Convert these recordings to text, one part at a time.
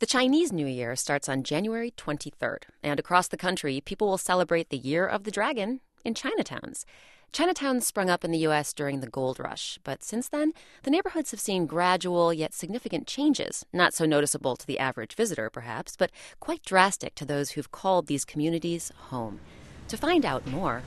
The Chinese New Year starts on January 23rd, and across the country, people will celebrate the Year of the Dragon in Chinatowns. Chinatowns sprung up in the U.S. during the gold rush, but since then, the neighborhoods have seen gradual yet significant changes, not so noticeable to the average visitor, perhaps, but quite drastic to those who've called these communities home. To find out more...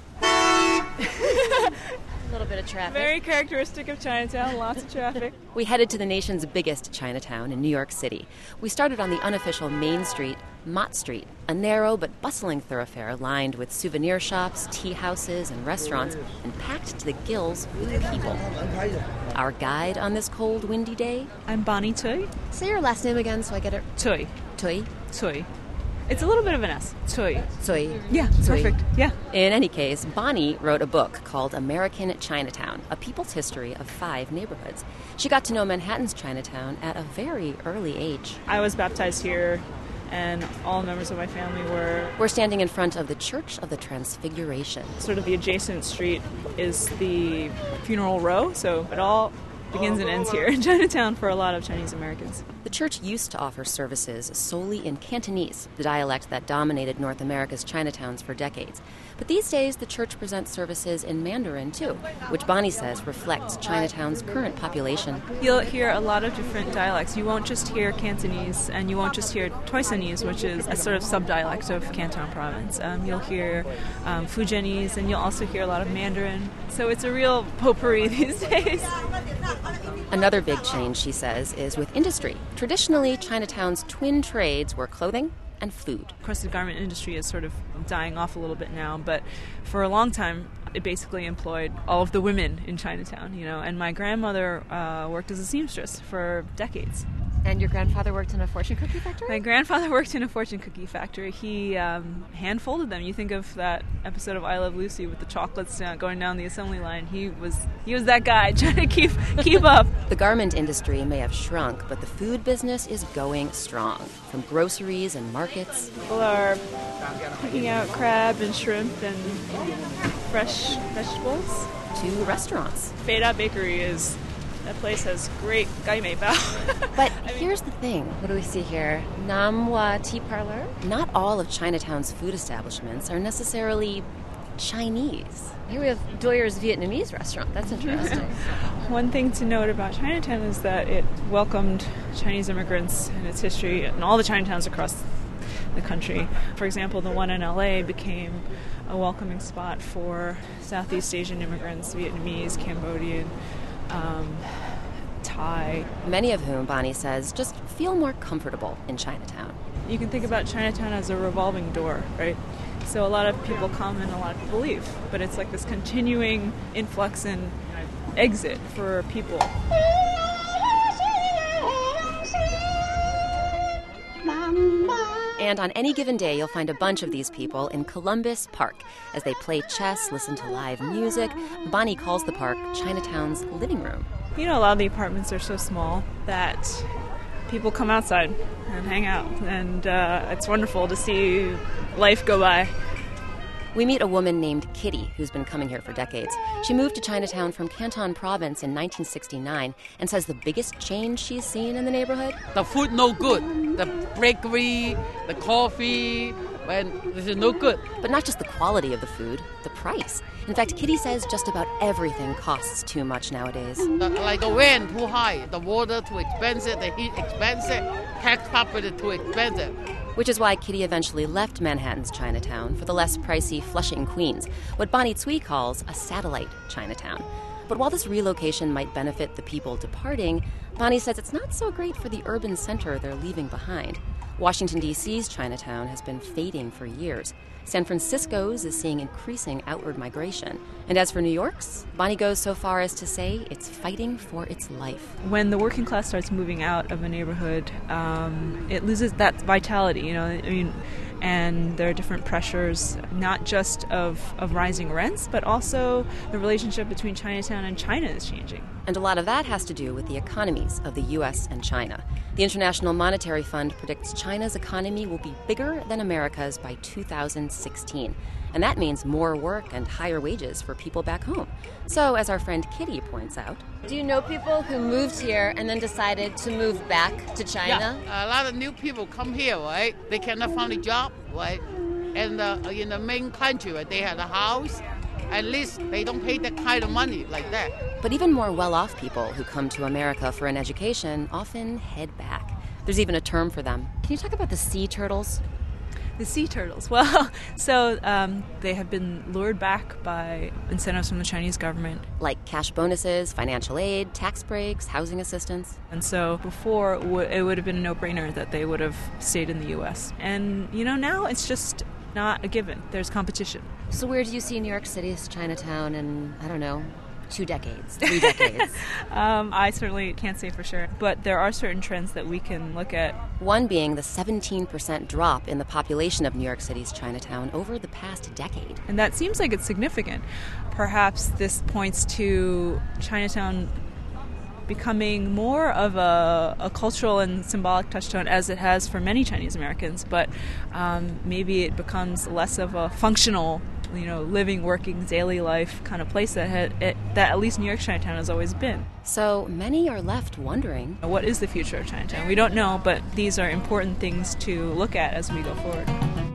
A little bit of traffic. Very characteristic of Chinatown, lots of traffic. We headed to the nation's biggest Chinatown in New York City. We started on the unofficial main street, Mott Street, a narrow but bustling thoroughfare lined with souvenir shops, tea houses, and restaurants, and packed to the gills with people. Our guide on this cold, windy day? I'm Bonnie Tui. Say your last name again so I get it. Tui. Tui? Tui. It's a little bit of an S. Tui. Tui. Yeah, Tui. perfect. Yeah. In any case, Bonnie wrote a book called American Chinatown, A People's History of 5 Neighborhoods. She got to know Manhattan's Chinatown at a very early age. I was baptized here, and all members of my family were. We're standing in front of the Church of the Transfiguration. Sort of the adjacent street is the Funeral Row, so it all begins and ends here in Chinatown for a lot of Chinese Americans. The church used to offer services solely in Cantonese, the dialect that dominated North America's Chinatowns for decades. But these days, the church presents services in Mandarin, too, which Bonnie says reflects Chinatown's current population. You'll hear a lot of different dialects. You won't just hear Cantonese, and you won't just hear Toisanese, which is a sort of subdialect of Canton province. You'll hear Fujianese, and you'll also hear a lot of Mandarin. So it's a real potpourri these days. Another big change, she says, is with industry. Traditionally, Chinatown's twin trades were clothing and food. Of course, the garment industry is sort of dying off a little bit now, but for a long time, it basically employed all of the women in Chinatown, and my grandmother worked as a seamstress for decades. And your grandfather worked in a fortune cookie factory? My grandfather worked in a fortune cookie factory. He hand-folded them. You think of that episode of I Love Lucy with the chocolates going down the assembly line. He was that guy trying to keep up. The garment industry may have shrunk, but the food business is going strong. From groceries and markets. People are picking out crab and shrimp and fresh vegetables. To restaurants. Beida Bakery that place has great gai mei bao. But here's the thing. What do we see here? Nam Hua Tea Parlor? Not all of Chinatown's food establishments are necessarily Chinese. Here we have Doyer's Vietnamese restaurant. That's interesting. One thing to note about Chinatown is that it welcomed Chinese immigrants in its history and all the Chinatowns across the country. For example, the one in LA became a welcoming spot for Southeast Asian immigrants, Vietnamese, Cambodian, Thai. Many of whom, Bonnie says, just feel more comfortable in Chinatown. You can think about Chinatown as a revolving door, right? So a lot of people come and a lot of people leave, but it's like this continuing influx and exit for people. And on any given day, you'll find a bunch of these people in Columbus Park as they play chess, listen to live music. Bonnie calls the park Chinatown's living room. A lot of the apartments are so small that people come outside and hang out, and it's wonderful to see life go by. We meet a woman named Kitty, who's been coming here for decades. She moved to Chinatown from Canton Province in 1969 and says the biggest change she's seen in the neighborhood? The food no good. The bakery, the coffee, this is no good. But not just the quality of the food, the price. In fact, Kitty says just about everything costs too much nowadays. Like the rent too high, the water too expensive, the heat expensive, tax property too expensive. Which is why Kitty eventually left Manhattan's Chinatown for the less pricey Flushing, Queens, what Bonnie Tsui calls a satellite Chinatown. But while this relocation might benefit the people departing, Bonnie says it's not so great for the urban center they're leaving behind. Washington, D.C.'s Chinatown has been fading for years. San Francisco's is seeing increasing outward migration. And as for New York's, Bonnie goes so far as to say it's fighting for its life. When the working class starts moving out of a neighborhood, it loses that vitality, and there are different pressures, not just of rising rents, but also the relationship between Chinatown and China is changing. And a lot of that has to do with the economies of the U.S. and China. The International Monetary Fund predicts China's economy will be bigger than America's by 2016. And that means more work and higher wages for people back home. So, as our friend Kitty points out, do you know people who moved here and then decided to move back to China? Yeah, a lot of new people come here, right? They cannot find a job, right? And in the main country, right, they have a house. At least they don't pay that kind of money like that. But even more well-off people who come to America for an education often head back. There's even a term for them. Can you talk about the sea turtles? The sea turtles. Well, so they have been lured back by incentives from the Chinese government. Like cash bonuses, financial aid, tax breaks, housing assistance. And so before, it would have been a no-brainer that they would have stayed in the U.S. And, now it's just not a given. There's competition. So where do you see New York City's Chinatown in, 2 decades, 3 decades? I certainly can't say for sure, but there are certain trends that we can look at. One being the 17% drop in the population of New York City's Chinatown over the past decade. And that seems like it's significant. Perhaps this points to Chinatown becoming more of a cultural and symbolic touchstone as it has for many Chinese Americans, but maybe it becomes less of a functional, living, working, daily life kind of place that at least New York Chinatown has always been. So many are left wondering, what is the future of Chinatown? We don't know, but these are important things to look at as we go forward.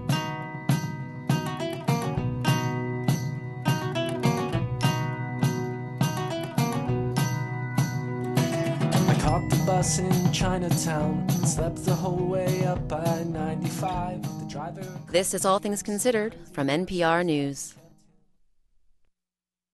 Caught the bus in Chinatown, slept the whole way up I-95. The driver... This is All Things Considered from NPR News.